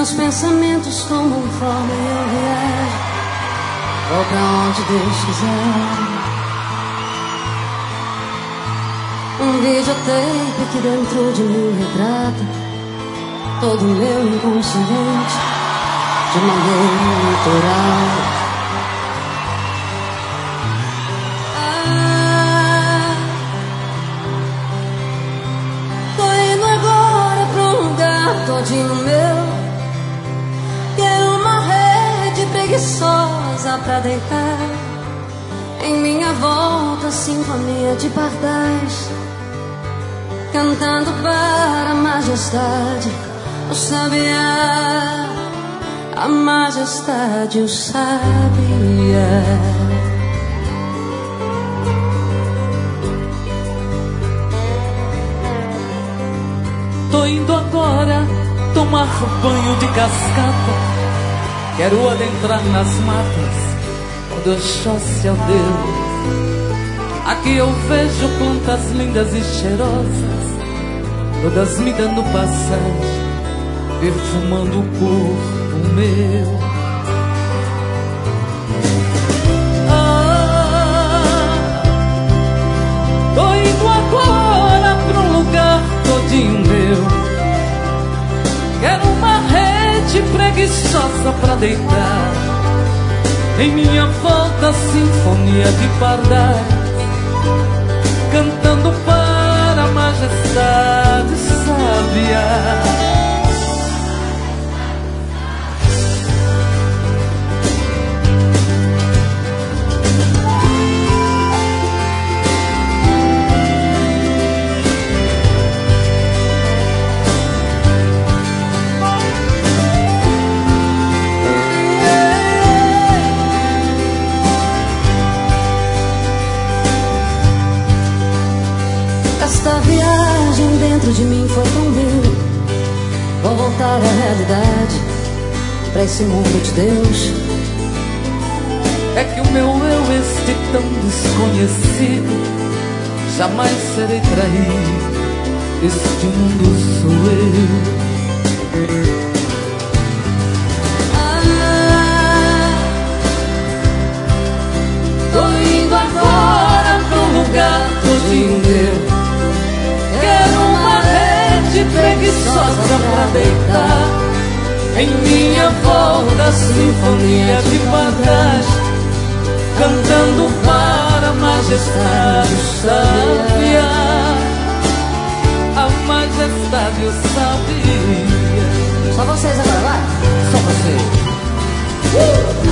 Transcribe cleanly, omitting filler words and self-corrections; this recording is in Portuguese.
Meus pensamentos tomam forma e eu viajo. Vou pra onde Deus quiser. Um videotape que dentro de mim retrata todo o meu inconsciente de maneira natural. Tô indo agora pra um lugar todinho meu. Quero uma rede preguiçosa pra deitar. Em minha volta, sinfonia de pardais, cantando para a majestade, o sabiá, a majestade, o sabiá. Tô indo agora tomar banho de cascata. Quero adentrar nas matas do Oxóssi ao Deus. Aqui eu vejo plantas lindas e cheirosas, todas me dando passagem, perfumando o corpo meu. Tô indo agora pra um lugar todinho meu. Quero uma rede preguiçosa pra deitar. Em minha volta, sinfonia de pardais, cantando para a majestade sábia. Esta viagem dentro de mim foi tão linda. Vou voltar à realidade, pra esse mundo de Deus. É que o meu eu, este tão desconhecido, jamais serei traído. Este mundo sou eu. Tô indo agora pra um lugar todinho meu. Quero uma rede preguiçosa pra deitar. Em minha volta, sinfonia de pardais, cantando para a majestade sábia, a majestade sábia. Só vocês agora, vai. Só você.